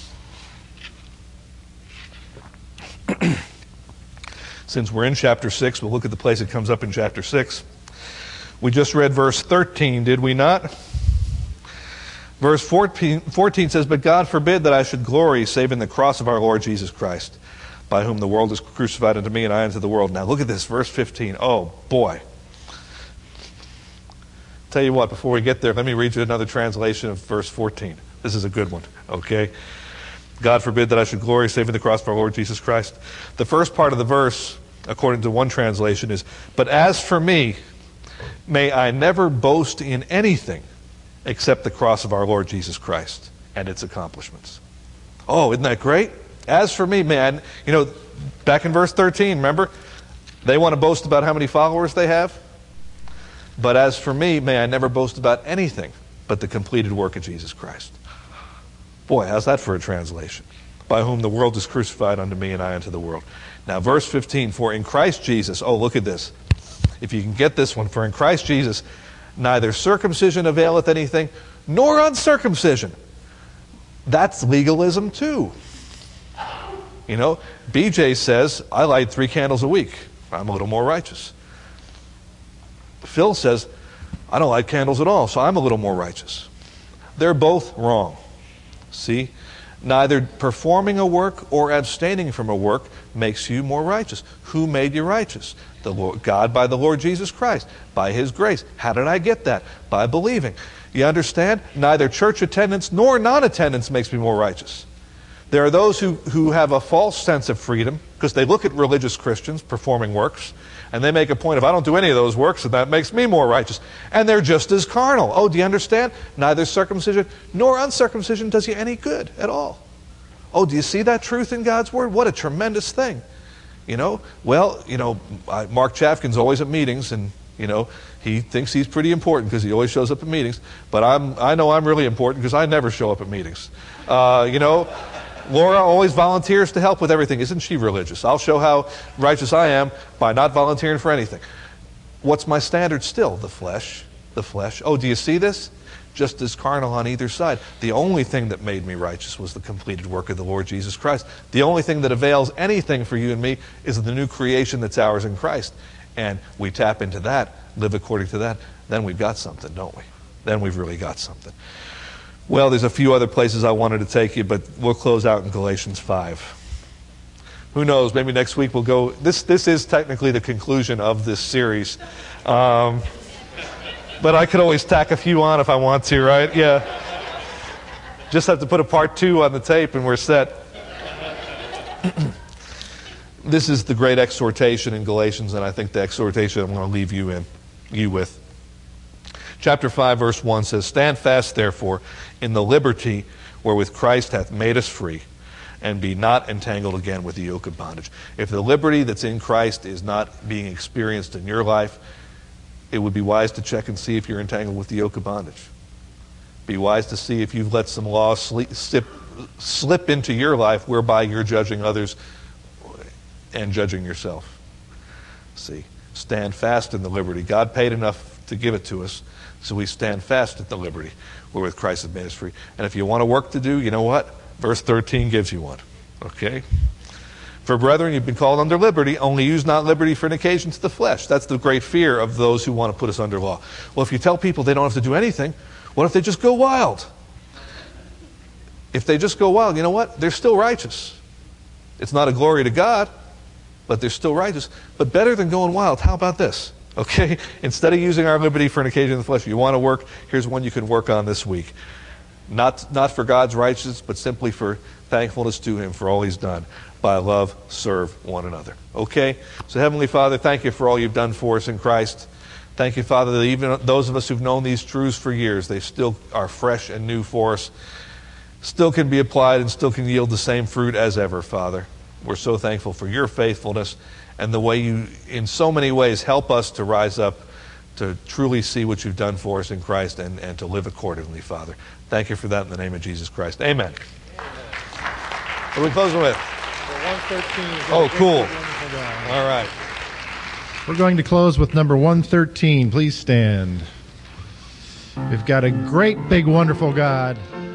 Since we're in chapter six, we'll look at the place it comes up in chapter six. We just read verse thirteen, did we not? Verse fourteen, fourteen says, "But God forbid that I should glory save in the cross of our Lord Jesus Christ, by whom the world is crucified unto me and I unto the world." Now look at this, verse fifteen. Oh, boy. Tell you what, before we get there, let me read you another translation of verse fourteen. This is a good one, okay? God forbid that I should glory save in the cross of our Lord Jesus Christ. The first part of the verse, according to one translation, is, "But as for me, may I never boast in anything except the cross of our Lord Jesus Christ and its accomplishments." Oh, isn't that great? As for me, man, you know, back in verse thirteen, remember? They want to boast about how many followers they have. But as for me, may I never boast about anything but the completed work of Jesus Christ. Boy, how's that for a translation? By whom the world is crucified unto me and I unto the world. Now, verse fifteen, "For in Christ Jesus," oh, look at this. If you can get this one, "For in Christ Jesus, neither circumcision availeth anything, nor uncircumcision." That's legalism too. You know, B J says, "I light three candles a week. I'm a little more righteous." Phil says, "I don't light candles at all, so I'm a little more righteous." They're both wrong. See? Neither performing a work or abstaining from a work makes you more righteous. Who made you righteous? The Lord, God by the Lord Jesus Christ, by His grace. How did I get that? By believing. You understand? Neither church attendance nor non-attendance makes me more righteous. There are those who, who have a false sense of freedom because they look at religious Christians performing works and they make a point of, I don't do any of those works and that makes me more righteous. And they're just as carnal. Oh, do you understand? Neither circumcision nor uncircumcision does you any good at all. Oh, do you see that truth in God's Word? What a tremendous thing. You know, well, you know, Mark Chafkin's always at meetings and, you know, he thinks he's pretty important because he always shows up at meetings. But I'm, I know I'm really important because I never show up at meetings. Uh, you know, Laura always volunteers to help with everything. Isn't she religious? I'll show how righteous I am by not volunteering for anything. What's my standard still? The flesh. The flesh. Oh, do you see this? Just as carnal on either side. The only thing that made me righteous was the completed work of the Lord Jesus Christ. The only thing that avails anything for you and me is the new creation that's ours in Christ. And we tap into that, live according to that, then we've got something, don't we? Then we've really got something. Well, there's a few other places I wanted to take you, but we'll close out in Galatians five. Who knows, maybe next week we'll go... This, this is technically the conclusion of this series. Um, but I could always tack a few on if I want to, right? Yeah. Just have to put a part two on the tape and we're set. This is the great exhortation in Galatians, and I think the exhortation I'm going to leave you in, you with. Chapter five, verse one says, "Stand fast, therefore, in the liberty wherewith Christ hath made us free, and be not entangled again with the yoke of bondage." If the liberty that's in Christ is not being experienced in your life, it would be wise to check and see if you're entangled with the yoke of bondage. Be wise to see if you've let some laws slip, slip, slip into your life whereby you're judging others and judging yourself. See, stand fast in the liberty. God paid enough to give it to us, so we stand fast at the liberty wherewith Christ has made us free. And if you want a work to do, you know what? Verse thirteen gives you one. Okay? "For brethren, you've been called under liberty, only use not liberty for an occasion to the flesh." That's the great fear of those who want to put us under law. Well, if you tell people they don't have to do anything, what if they just go wild? If they just go wild, you know what? They're still righteous. It's not a glory to God, but they're still righteous. But better than going wild, how about this? Okay? Instead of using our liberty for an occasion in the flesh, you want to work, here's one you can work on this week. Not, not for God's righteousness, but simply for thankfulness to Him for all He's done. By love, serve one another. Okay? So Heavenly Father, thank you for all you've done for us in Christ. Thank you, Father, that even those of us who've known these truths for years, they still are fresh and new for us, still can be applied and still can yield the same fruit as ever, Father. We're so thankful for your faithfulness and the way you, in so many ways, help us to rise up to truly see what you've done for us in Christ and, and to live accordingly, Father. Thank you for that in the name of Jesus Christ. Amen. Amen. What are we closing with? one thirteen. Oh, cool. All right. We're going to close with number one thirteen. Please stand. We've got a great, big, wonderful God